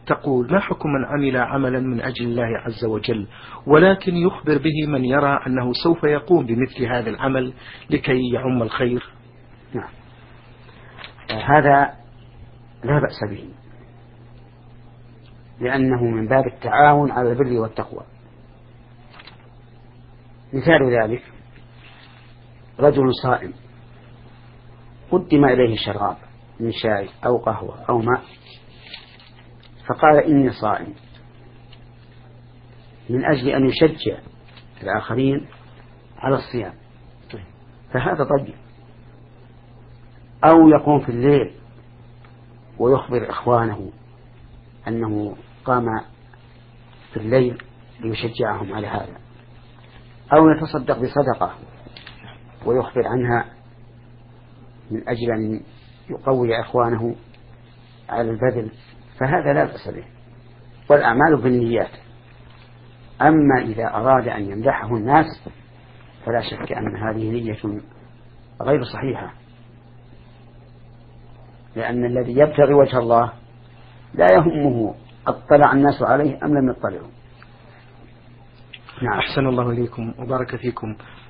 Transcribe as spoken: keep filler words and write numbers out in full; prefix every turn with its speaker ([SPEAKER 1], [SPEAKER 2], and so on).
[SPEAKER 1] تقول: ما حكم من عمل عملا من أجل الله عز وجل ولكن يخبر به من يرى أنه سوف يقوم بمثل هذا العمل لكي يعم الخير؟
[SPEAKER 2] نعم، هذا لا بأس به، لأنه من باب التعاون على البر والتقوى. مثال ذلك: رجل صائم قدم إليه شراب من شاي أو قهوة أو ماء، فقال: إني صائم، من أجل أن يشجع الآخرين على الصيام، فهذا طيب. أو يقوم في الليل ويخبر إخوانه أنه قام في الليل ليشجعهم على هذا، أو يتصدق بصدقة ويخبر عنها من أجل أن يقوي إخوانه على البذل، فهذا لا بأس به، والأعمال بالنيات. أما إذا أراد أن يمدحه الناس فلا شك أن هذه نية غير صحيحة، لأن الذي يبتغي وجه الله لا يهمه اطلع الناس عليه أم لم يطلعوا.
[SPEAKER 1] نعم. أحسن الله إليكم وبارك فيكم.